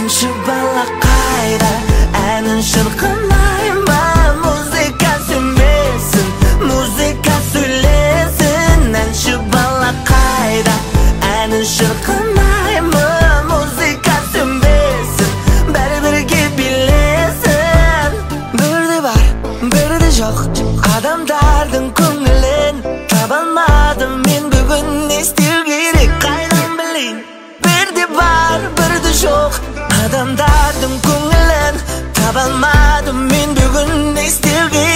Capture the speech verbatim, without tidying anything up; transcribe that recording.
Әнші бала қайда, әнін шырқамай ма? Музыка сөнбесін, музыка сөйлесін. Әнші бала қайда, әнін шырқамай ма? Музыка сөнбесін, бәрі-бірге билесін. Бірде бар, бірде жоқ, адамдардың көңілін таба алмадым мен бүгін. Не істеу керек, қайдан білейін? Бірде бар, бірде жоқ, адамдардың көңілін таба алмадым мен бүгін. Не істеу керек?